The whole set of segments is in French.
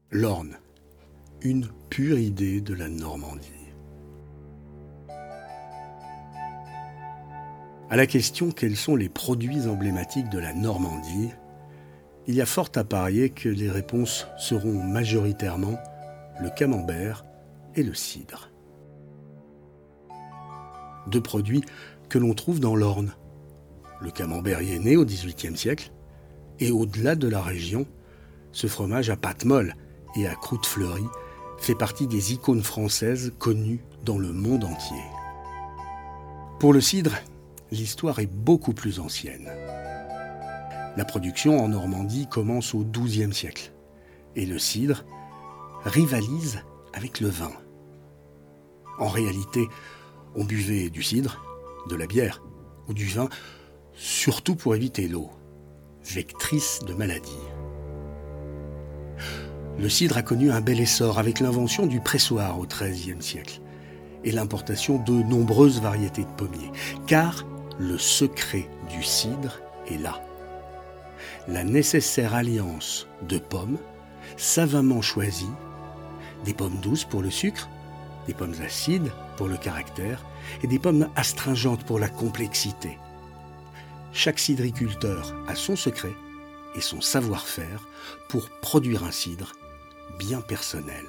L'Orne, une pure idée de la Normandie. À la question quels sont les produits emblématiques de la Normandie, il y a fort à parier que les réponses seront majoritairement le camembert et le cidre. Deux produits que l'on trouve dans l'Orne. Le camembert y est né au XVIIIe siècle, et au-delà de la région, ce fromage à pâte molle et à croûte fleurie fait partie des icônes françaises connues dans le monde entier. Pour le cidre, l'histoire est beaucoup plus ancienne. La production en Normandie commence au XIIe siècle, et le cidre rivalise avec le vin. En réalité, on buvait du cidre, de la bière ou du vin, surtout pour éviter l'eau, vectrice de maladies. Le cidre a connu un bel essor avec l'invention du pressoir au XIIIe siècle et l'importation de nombreuses variétés de pommiers, car le secret du cidre est là. La nécessaire alliance de pommes, savamment choisies, des pommes douces pour le sucre, des pommes acides pour le caractère et des pommes astringentes pour la complexité. Chaque cidriculteur a son secret et son savoir-faire pour produire un cidre bien personnel.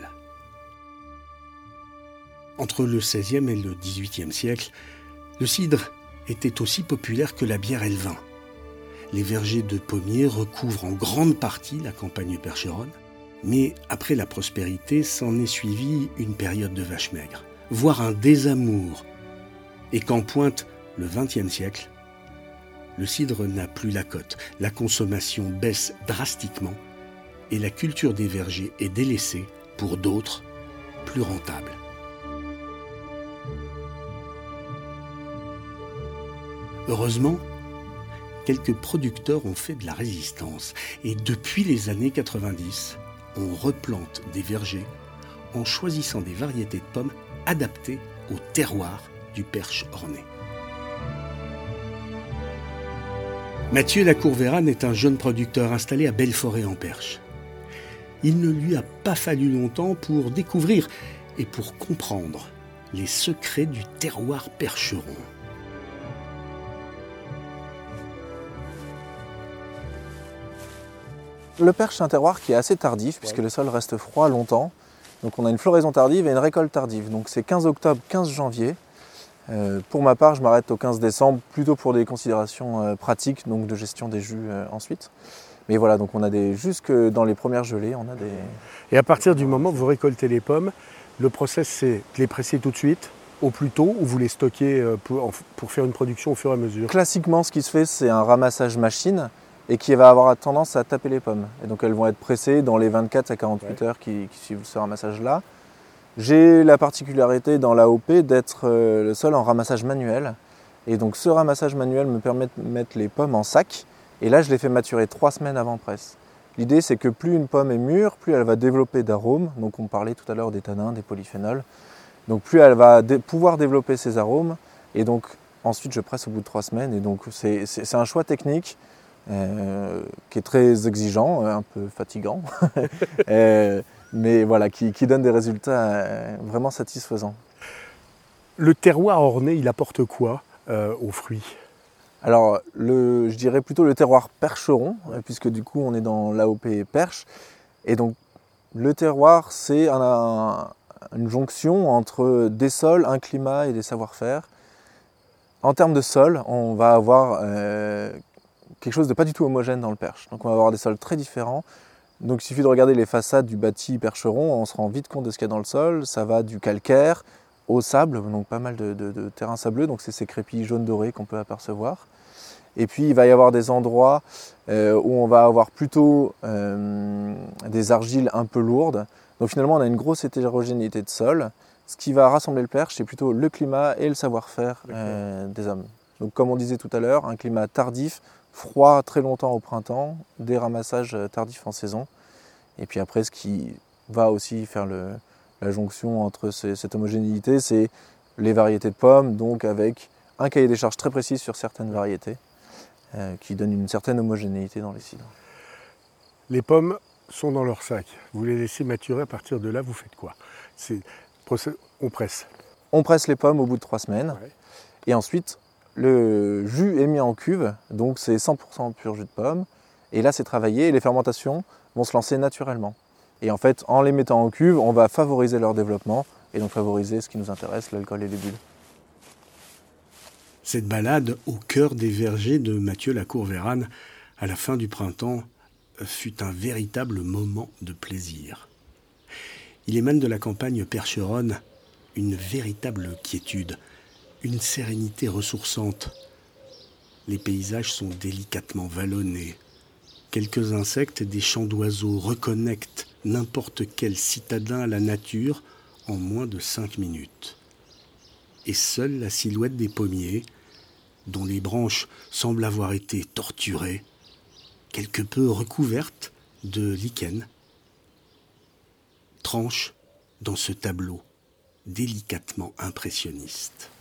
Entre le XVIe et le XVIIIe siècle, le cidre était aussi populaire que la bière et le vin. Les vergers de pommiers recouvrent en grande partie la campagne percheronne, mais après la prospérité s'en est suivie une période de vache maigre, voire un désamour. Et qu'en pointe le XXe siècle, le cidre n'a plus la cote, la consommation baisse drastiquement et la culture des vergers est délaissée pour d'autres, plus rentables. Heureusement, quelques producteurs ont fait de la résistance et depuis les années 90, on replante des vergers en choisissant des variétés de pommes adaptées au terroir du Perche ornais. Mathieu Lacourvérane est un jeune producteur installé à Belforêt-en-Perche. Il ne lui a pas fallu longtemps pour découvrir et pour comprendre les secrets du terroir percheron. Le Perche, c'est un terroir qui est assez tardif puisque le sol reste froid longtemps. Donc on a une floraison tardive et une récolte tardive. Donc c'est 15 octobre, 15 janvier. Pour ma part, je m'arrête au 15 décembre, plutôt pour des considérations pratiques, donc de gestion des jus ensuite. Mais voilà, donc on a jusque dans les premières gelées, on a des... Et à partir du moment où vous récoltez les pommes, le process c'est de les presser tout de suite, au plus tôt, ou vous les stockez pour faire une production au fur et à mesure? Classiquement, ce qui se fait, c'est un ramassage machine et qui va avoir tendance à taper les pommes. Et donc elles vont être pressées dans les 24 à 48 heures qui suivent ce ramassage-là. J'ai la particularité dans l'AOP d'être le seul en ramassage manuel. Et donc ce ramassage manuel me permet de mettre les pommes en sac. Et là, je les fais maturer 3 semaines avant presse. L'idée, c'est que plus une pomme est mûre, plus elle va développer d'arômes. Donc on parlait tout à l'heure des tanins, des polyphénols. Donc plus elle va pouvoir développer ses arômes. Et donc ensuite, je presse au bout de 3 semaines. Et donc c'est un choix technique qui est très exigeant, un peu fatigant. Mais voilà, qui donne des résultats vraiment satisfaisants. Le terroir ornais, il apporte quoi aux fruits? Alors, je dirais plutôt le terroir percheron, puisque du coup on est dans l'AOP Perche. Et donc, le terroir, c'est une jonction entre des sols, un climat et des savoir-faire. En termes de sol, on va avoir quelque chose de pas du tout homogène dans le Perche. Donc on va avoir des sols très différents. Donc il suffit de regarder les façades du bâti percheron, on se rend vite compte de ce qu'il y a dans le sol. Ça va du calcaire au sable, donc pas mal de terrain sableux, donc c'est ces crépis jaunes dorés qu'on peut apercevoir. Et puis il va y avoir des endroits où on va avoir plutôt des argiles un peu lourdes. Donc finalement on a une grosse hétérogénéité de sol. Ce qui va rassembler le Perche, c'est plutôt le climat et le savoir-faire des hommes. Donc comme on disait tout à l'heure, un climat tardif, froid très longtemps au printemps, des ramassages tardifs en saison. Et puis après, ce qui va aussi faire la jonction entre cette homogénéité, c'est les variétés de pommes, donc avec un cahier des charges très précis sur certaines variétés, qui donne une certaine homogénéité dans les cidres. Les pommes sont dans leur sac. Vous les laissez maturer, à partir de là, vous faites quoi? On presse. On presse les pommes au bout de 3 semaines. Ouais. Et ensuite, le jus est mis en cuve. Donc c'est 100% pur jus de pomme. Et là, c'est travaillé et les fermentations vont se lancer naturellement. Et en fait, en les mettant en cuve, on va favoriser leur développement et donc favoriser ce qui nous intéresse, l'alcool et les bulles. Cette balade au cœur des vergers de Mathieu Lacour-Vérane, à la fin du printemps, fut un véritable moment de plaisir. Il émane de la campagne percheronne une véritable quiétude, une sérénité ressourçante. Les paysages sont délicatement vallonnés. Quelques insectes et des chants d'oiseaux reconnectent n'importe quel citadin à la nature en moins de 5 minutes. Et seule la silhouette des pommiers, dont les branches semblent avoir été torturées, quelque peu recouvertes de lichen, tranche dans ce tableau délicatement impressionniste.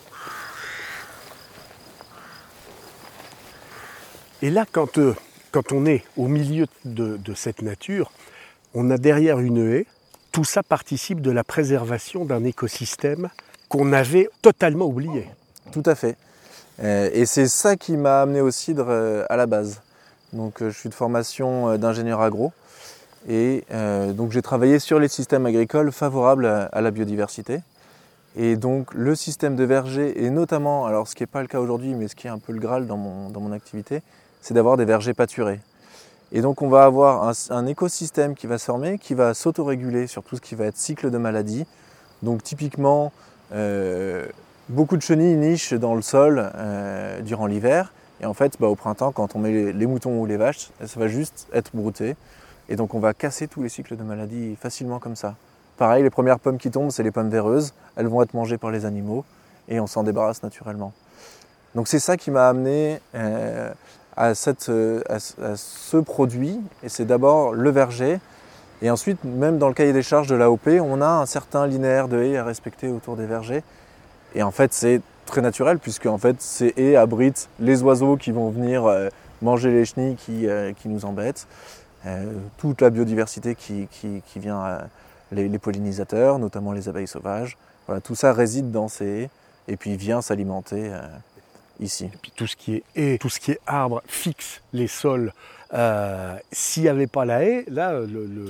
Et là, quand on est au milieu de cette nature, on a derrière une haie, tout ça participe de la préservation d'un écosystème qu'on avait totalement oublié. Tout à fait. Et c'est ça qui m'a amené au cidre à la base. Donc je suis de formation d'ingénieur agro et donc j'ai travaillé sur les systèmes agricoles favorables à la biodiversité. Et donc le système de verger, et notamment, alors ce qui n'est pas le cas aujourd'hui, mais ce qui est un peu le Graal dans mon activité, c'est d'avoir des vergers pâturés. Et donc on va avoir un écosystème qui va se former, qui va s'autoréguler sur tout ce qui va être cycle de maladies. Donc typiquement, beaucoup de chenilles nichent dans le sol durant l'hiver. Et en fait, au printemps, quand on met les moutons ou les vaches, ça va juste être brouté. Et donc on va casser tous les cycles de maladies facilement comme ça. Pareil, les premières pommes qui tombent, c'est les pommes véreuses. Elles vont être mangées par les animaux et on s'en débarrasse naturellement. Donc c'est ça qui m'a amené à ce produit. Et c'est d'abord le verger. Et ensuite, même dans le cahier des charges de l'AOP, on a un certain linéaire de haies à respecter autour des vergers. Et en fait, c'est très naturel puisque en fait, ces haies abritent les oiseaux qui vont venir manger les chenilles qui nous embêtent, toute la biodiversité qui vient, les pollinisateurs, notamment les abeilles sauvages. Voilà, tout ça réside dans ces haies et puis vient s'alimenter ici. Et puis tout ce qui est haies, tout ce qui est arbres fixe les sols. S'il n'y avait pas la haie, là,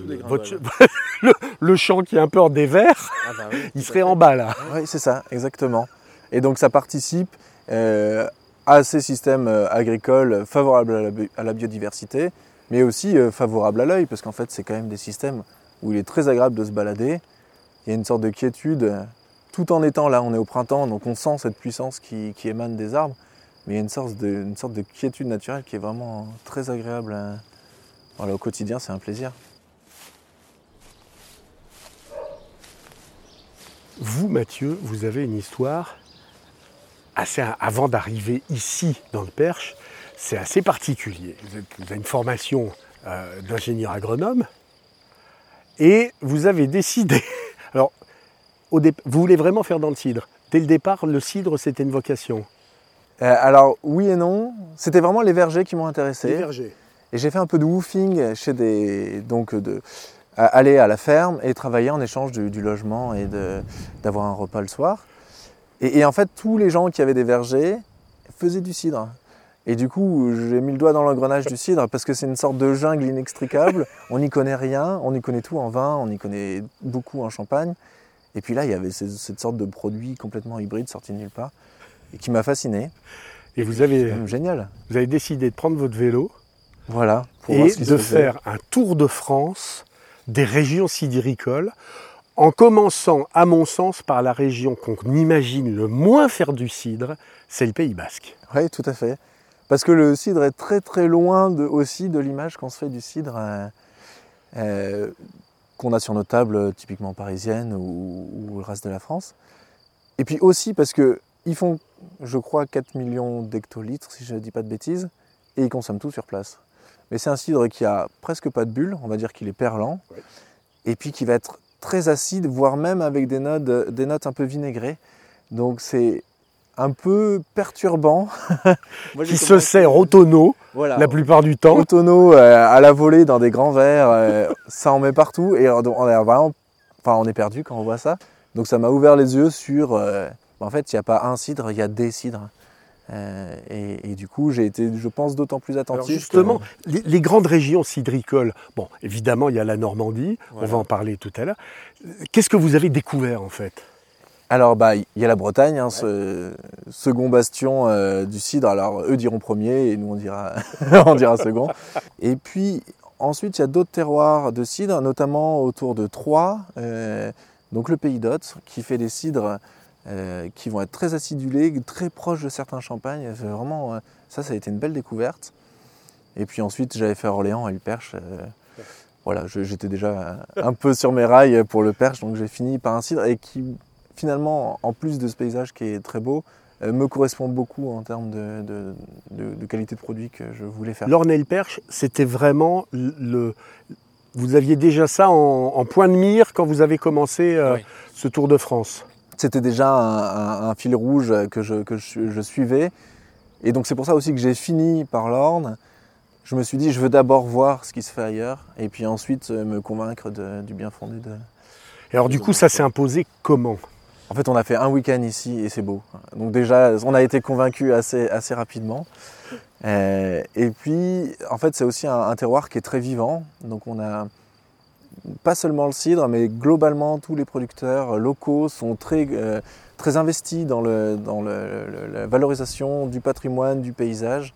le champ qui est un peu en dévers, oui, il serait en bas là. Oui, c'est ça, exactement. Et donc ça participe à ces systèmes agricoles favorables à la biodiversité, mais aussi favorables à l'œil, parce qu'en fait c'est quand même des systèmes où il est très agréable de se balader. Il y a une sorte de quiétude, tout en étant là, on est au printemps, donc on sent cette puissance qui émane des arbres, mais il y a une sorte de quiétude naturelle qui est vraiment très agréable. Voilà, au quotidien, c'est un plaisir. Vous, Mathieu, vous avez une histoire avant d'arriver ici dans le Perche, c'est assez particulier. Vous avez une formation d'ingénieur agronome et vous avez décidé. Alors, vous voulez vraiment faire dans le cidre. Dès le départ, le cidre, c'était une vocation. Alors, oui et non. C'était vraiment les vergers qui m'ont intéressé. Les vergers. Et j'ai fait un peu de woofing chez aller à la ferme et travailler en échange du logement et d'avoir un repas le soir. Et en fait, tous les gens qui avaient des vergers faisaient du cidre. Et du coup, j'ai mis le doigt dans l'engrenage du cidre parce que c'est une sorte de jungle inextricable. On n'y connaît rien, on y connaît tout en vin, on y connaît beaucoup en champagne. Et puis là, il y avait cette sorte de produit complètement hybride sorti de nulle part et qui m'a fasciné. Et vous avez génial. Vous avez décidé de prendre votre vélo, voilà, et de faire un tour de France des régions cidricoles, en commençant, à mon sens, par la région qu'on imagine le moins faire du cidre, c'est le Pays Basque. Oui, tout à fait. Parce que le cidre est très très loin aussi de l'image qu'on se fait du cidre qu'on a sur nos tables typiquement parisiennes ou le reste de la France. Et puis aussi parce qu'ils font, je crois, 4 millions d'hectolitres, si je ne dis pas de bêtises, et ils consomment tout sur place. Mais c'est un cidre qui a presque pas de bulles, on va dire qu'il est perlant, ouais. Et puis qui va être très acide, voire même avec des notes un peu vinaigrées. Donc c'est un peu perturbant. Moi, Qui se sert au tonneau voilà, la plupart du temps. au tonneau, à la volée, dans des grands verres, ça en met partout. Et on est vraiment, on est perdu quand on voit ça. Donc ça m'a ouvert les yeux sur, en fait, il n'y a pas un cidre, il y a des cidres. Et du coup, j'ai été, je pense, d'autant plus attentif. Alors justement, les grandes régions cidricoles, bon, évidemment, il y a la Normandie, Voilà. on va en parler tout à l'heure. Qu'est-ce que vous avez découvert, en fait? Alors, il y a la Bretagne, hein, ce second bastion du cidre. Alors, eux diront premier et nous, on dira, on dira second. Et puis, ensuite, il y a d'autres terroirs de cidre, notamment autour de Troyes, donc le Pays d'Hôte, qui fait des cidres qui vont être très acidulés, très proches de certains champagnes. C'est vraiment, ça a été une belle découverte. Et puis ensuite, j'avais fait Orléans et le Perche. Voilà, j'étais déjà un peu sur mes rails pour le Perche, donc j'ai fini par un cidre et qui, finalement, en plus de ce paysage qui est très beau, me correspond beaucoup en termes de qualité de produit que je voulais faire. L'Orne et le Perche, c'était vraiment Vous aviez déjà ça en point de mire quand vous avez commencé Oui. ce Tour de France? C'était déjà un fil rouge que je suivais. Et donc c'est pour ça aussi que j'ai fini par l'Orne. Je me suis dit, je veux d'abord voir ce qui se fait ailleurs, et puis ensuite me convaincre du bien fondé de... Et alors du coup, ça s'est imposé comment? En fait, on a fait un week-end ici et c'est beau. Donc déjà, on a été convaincus assez rapidement. Et puis, en fait, c'est aussi un terroir qui est très vivant. Donc on a pas seulement le cidre, mais globalement, tous les producteurs locaux sont très investis dans la valorisation du patrimoine, du paysage.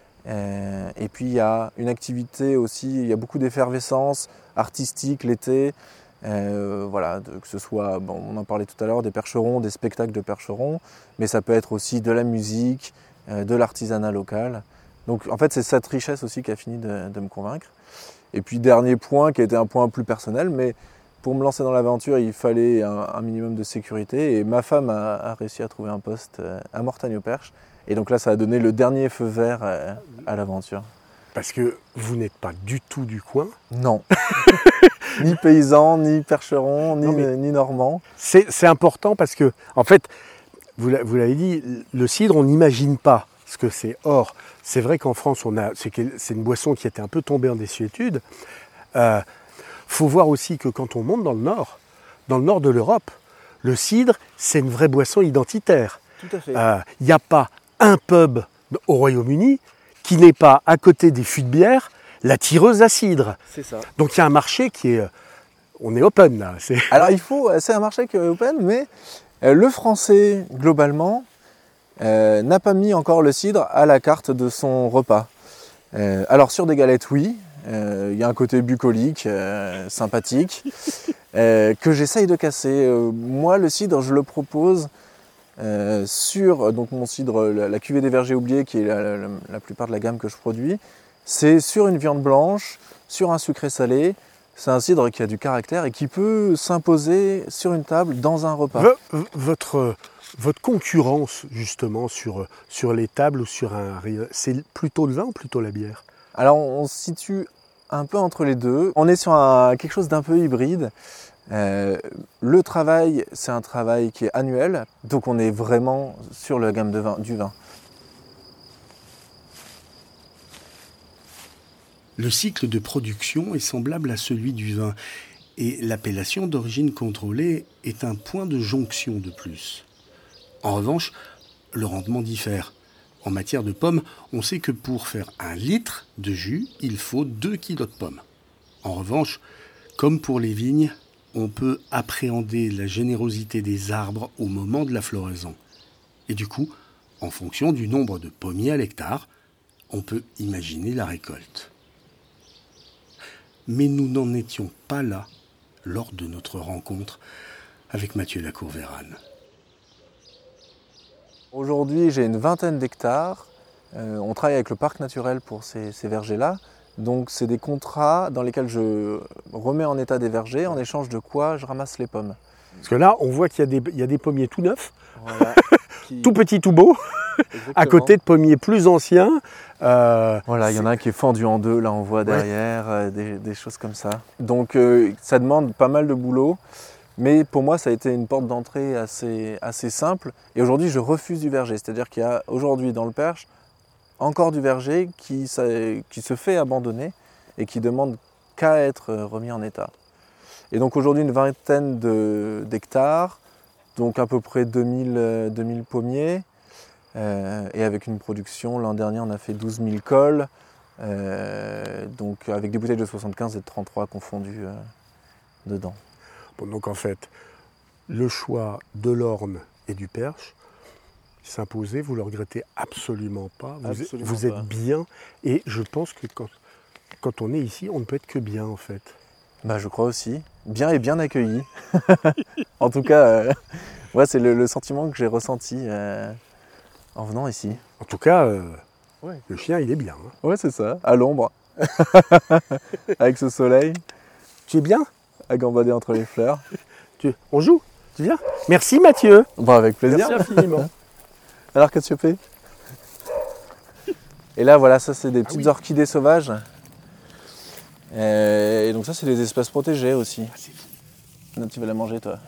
Et puis, il y a une activité aussi, il y a beaucoup d'effervescence artistique l'été. Voilà, que ce soit, on en parlait tout à l'heure, des percherons, des spectacles de percherons, mais ça peut être aussi de la musique, de l'artisanat local. Donc en fait, c'est cette richesse aussi qui a fini de me convaincre. Et puis dernier point, qui a été un point plus personnel, mais pour me lancer dans l'aventure, il fallait un minimum de sécurité, et ma femme a réussi à trouver un poste à Mortagne-au-Perche. Et donc là, ça a donné le dernier feu vert à l'aventure. Parce que vous n'êtes pas du tout du coin. Non. Ni paysan, ni percheron, ni normand. C'est important parce que, en fait, vous l'avez dit, le cidre, on n'imagine pas ce que c'est. Or, c'est vrai qu'en France, c'est une boisson qui était un peu tombée en désuétude. Faut voir aussi que quand on monte dans le nord de l'Europe, le cidre, c'est une vraie boisson identitaire. Tout à fait. Il n'y a pas un pub au Royaume-Uni qui n'est pas, à côté des fûts de bière, la tireuse à cidre. C'est ça. Donc il y a un marché qui est... On est open là. Alors c'est un marché qui est open, mais le français, globalement, n'a pas mis encore le cidre à la carte de son repas. Alors sur des galettes, oui. Il y a un côté bucolique, sympathique, que j'essaye de casser. Moi, le cidre, je le propose sur donc mon cidre, la cuvée des vergers oubliés, qui est la plupart de la gamme que je produis. C'est sur une viande blanche, sur un sucré salé. C'est un cidre qui a du caractère et qui peut s'imposer sur une table dans un repas. Votre concurrence, justement, sur les tables ou sur un rayon, c'est plutôt le vin ou plutôt la bière? Alors, on se situe un peu entre les deux. On est sur quelque chose d'un peu hybride. Le travail, c'est un travail qui est annuel. Donc, on est vraiment sur la gamme du vin. Le cycle de production est semblable à celui du vin et l'appellation d'origine contrôlée est un point de jonction de plus. En revanche, le rendement diffère. En matière de pommes, on sait que pour faire 1 litre de jus, il faut 2 kg de pommes. En revanche, comme pour les vignes, on peut appréhender la générosité des arbres au moment de la floraison. Et du coup, en fonction du nombre de pommiers à l'hectare, on peut imaginer la récolte. Mais nous n'en étions pas là lors de notre rencontre avec Mathieu Lacour-Vérane. Aujourd'hui, j'ai une 20aine d'hectares. On travaille avec le parc naturel pour ces vergers-là. Donc, c'est des contrats dans lesquels je remets en état des vergers, en échange de quoi je ramasse les pommes. Parce que là, on voit qu'il y a des pommiers tout neufs, Voilà, tout petits, tout beaux, à côté de pommiers plus anciens. Voilà, il y en a un qui est fendu en deux, là on voit derrière, des choses comme ça. Donc ça demande pas mal de boulot. Mais pour moi, ça a été une porte d'entrée assez simple. Et aujourd'hui, je refuse du verger. C'est-à-dire qu'il y a aujourd'hui dans le Perche encore du verger qui se fait abandonner et qui demande qu'à être remis en état. Et donc aujourd'hui, une vingtaine d'hectares, donc à peu près 2000 pommiers, et avec une production, l'an dernier, on a fait 12 000 cols, donc avec des bouteilles de 75 et de 33 confondues dedans. Bon, donc en fait, le choix de l'Orne et du Perche s'imposait, vous ne le regrettez absolument pas. Vous êtes bien, et je pense que quand on est ici, on ne peut être que bien en fait. Bah, je crois aussi. Bien et bien accueilli. En tout cas, ouais, c'est le sentiment que j'ai ressenti en venant ici. En tout cas, Ouais. le chien, il est bien. Hein. Ouais, c'est ça, à l'ombre, avec ce soleil, Tu es bien? à gambader entre les fleurs. On joue? Tu viens? Merci Mathieu. Bon, avec plaisir. Merci infiniment. Alors, qu'est-ce que tu fais? Et là, voilà, ça, c'est des petites oui. orchidées sauvages. Et donc ça, c'est des espèces protégées aussi. Ah, c'est fou. Non, tu vas la manger, toi.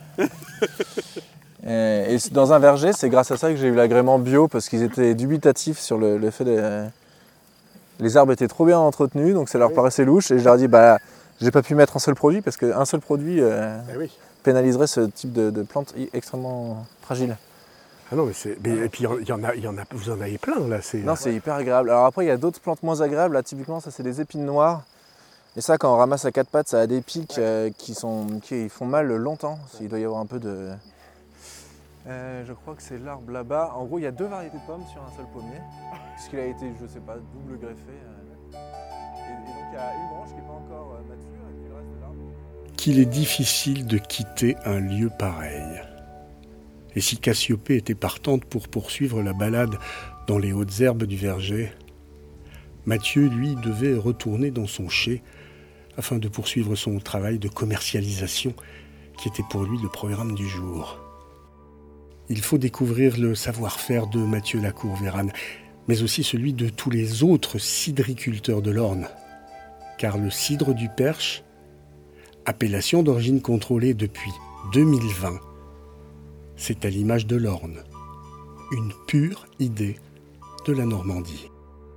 Et dans un verger, c'est grâce à ça que j'ai eu l'agrément bio, parce qu'ils étaient dubitatifs sur le fait de... Les arbres étaient trop bien entretenus, donc ça leur paraissait louche. Et je leur ai dit, bah, j'ai pas pu mettre un seul produit, parce qu'un seul produit Oui. pénaliserait ce type de plante extrêmement fragile. Ah non, et puis il y en a, vous en avez plein là. Non, c'est hyper agréable. Alors après, il y a d'autres plantes moins agréables. Là, typiquement, ça, c'est des épines noires. Et ça, quand on ramasse à quatre pattes, ça a des pics qui font mal longtemps. Il doit y avoir un peu de... je crois que c'est l'arbre là-bas. En gros, il y a 2 variétés de pommes sur un seul pommier, puisqu'il a été, je sais pas, double greffé. Et donc, il y a une branche qui n'est pas encore mature, et puis le reste de l'arbre... Qu'il est difficile de quitter un lieu pareil. Et si Cassiopée était partante pour poursuivre la balade dans les hautes herbes du verger, Mathieu, lui, devait retourner dans son chai afin de poursuivre son travail de commercialisation qui était pour lui le programme du jour. Il faut découvrir le savoir-faire de Mathieu Lacour-Vérane, mais aussi celui de tous les autres cidriculteurs de l'Orne. Car le cidre du Perche, appellation d'origine contrôlée depuis 2020, c'est à l'image de l'Orne, une pure idée de la Normandie.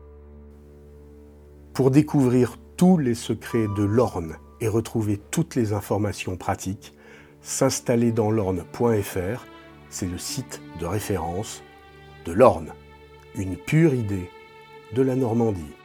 Pour découvrir tous les secrets de l'Orne et retrouver toutes les informations pratiques, s'installerdansl'Orne.fr, c'est le site de référence de l'Orne, une pure idée de la Normandie.